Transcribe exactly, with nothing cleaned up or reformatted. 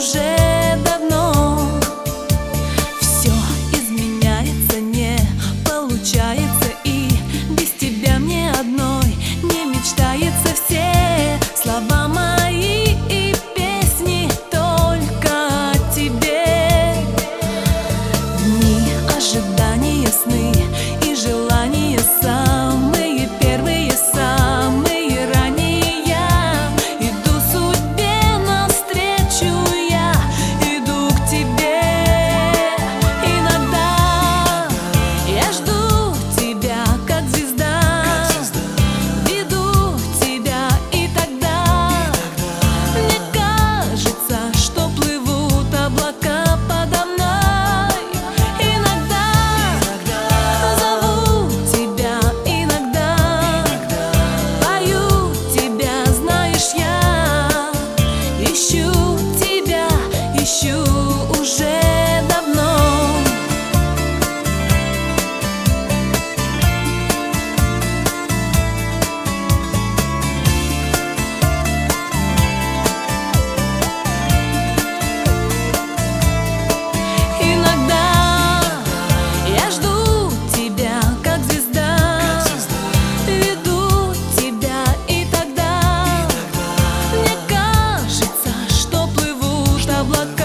уже давно. Все изменяется, не получается, и без тебя мне одной не мечтается. Все слова мои и песни только о тебе. Дни ожидания, сны и желания самые первые, самые ранние. Я иду судьбе навстречу, я иду к тебе. Иногда я жду тебя, как звезда, веду тебя, и тогда мне кажется, что плывут облака подо мной. Иногда зову тебя, иногда пою тебя, знаешь, я ищу тебя, ищу уже давно. Иногда я жду тебя, как звезда, веду тебя, и тогда мне кажется, что плывут облака